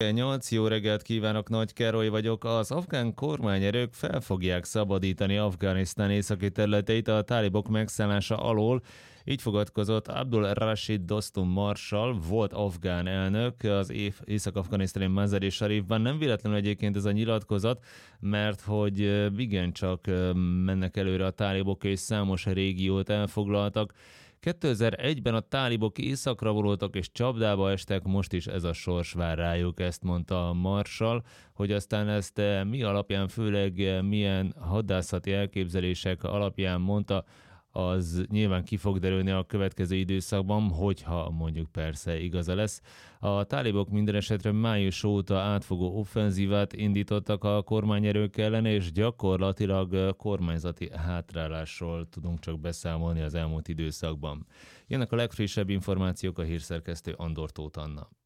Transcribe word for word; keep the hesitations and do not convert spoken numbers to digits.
nyolc jó reggelt kívánok, Nagy Károly vagyok. Az afgán kormányerők fel fogják szabadítani Afganisztán északi területeit a tálibok megszállása alól. Így fogadkozott Abdul Rashid Dostum Marshall, volt afgán elnök, az észak-afganisztáni Mazar-i Sharifban. Nem véletlenül egyébként ez a nyilatkozat, mert hogy igencsak mennek előre a tálibok és számos régiót elfoglaltak. kétezer-egyben a tálibok északra vonultak és csapdába estek, most is ez a sors vár rájuk, ezt mondta Marshall. Hogy aztán ezt mi alapján, főleg milyen hadászati elképzelések alapján mondta, az nyilván ki fog derülni a következő időszakban, hogyha mondjuk persze igaza lesz. A tálibok minden esetre május óta átfogó offenzívát indítottak a kormányerők ellen, és gyakorlatilag kormányzati hátrálásról tudunk csak beszámolni az elmúlt időszakban. Jönnek a legfrissebb információk, a hírszerkesztő Andor Tóth Anna.